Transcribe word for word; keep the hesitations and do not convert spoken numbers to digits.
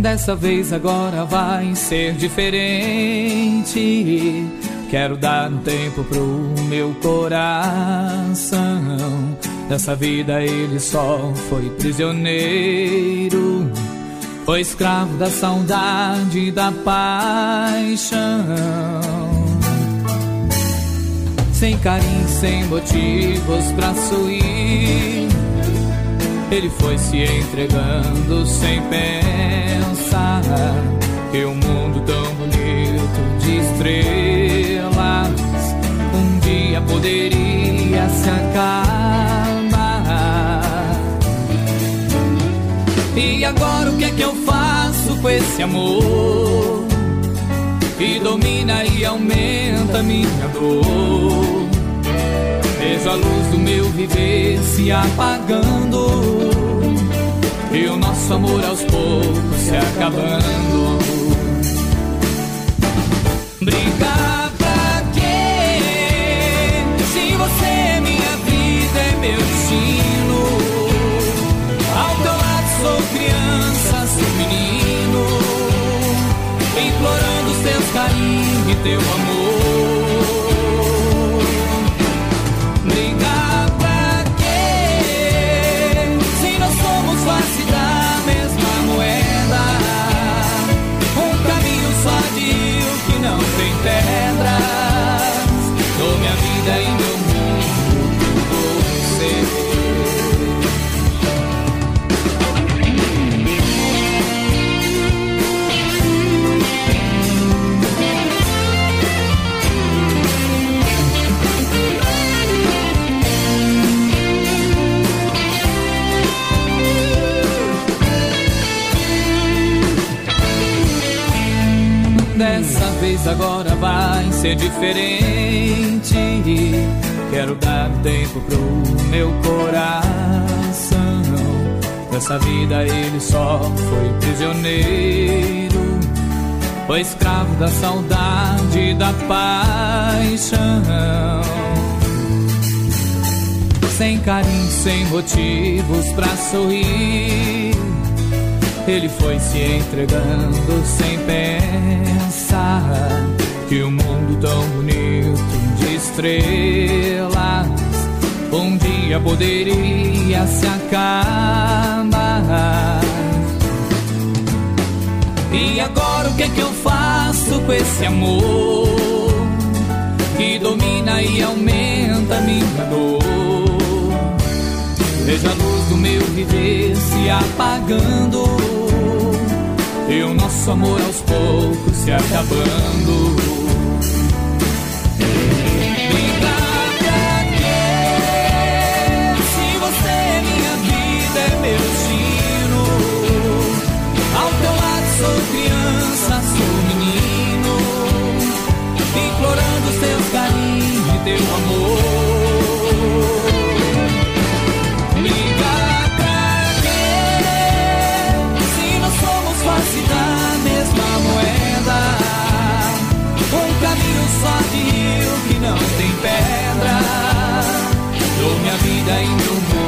Dessa vez agora vai ser diferente. Quero dar um tempo pro meu coração. Dessa vida ele só foi prisioneiro, foi escravo da saudade e da paixão. Sem carinho, sem motivos pra sorrir, ele foi se entregando sem pensar que um mundo tão bonito de estrelas um dia poderia se acabar. E agora o que é que eu faço com esse amor que domina e aumenta minha dor? Vejo a luz do meu viver se apagando e o nosso amor aos poucos se acabando. Brigar pra quê? Se você é minha vida, é meu destino. Ao teu lado sou criança, sou menino, implorando os teus carinhos e teu amor. Brigar pra quê? Se nós somos face da mesma moeda, um caminho só de rio que não tem pedras. Dou minha vida e meu mundo por você. Dessa vez agora vai ser diferente. Quero dar um tempo pro meu coração. Dessa vida ele só foi prisioneiro, foi escravo da saudade e da paixão. Sem carinho, sem motivos pra sorrir, ele foi se entregando sem pensar que um mundo tão bonito de estrelas um dia poderia se acabar. E agora o que é que eu faço com esse amor que domina e aumenta minha dor? Vejo a luz do meu viver se apagando e o nosso amor aos poucos se acabando. Brigar pra quê? Se você é minha vida, é meu destino. Ao teu lado sou criança, sou menino, implorando os teus carinhos e teu amor. Face da mesma moeda, um caminho só de rio que não tem pedra. Dou minha vida e meu mundo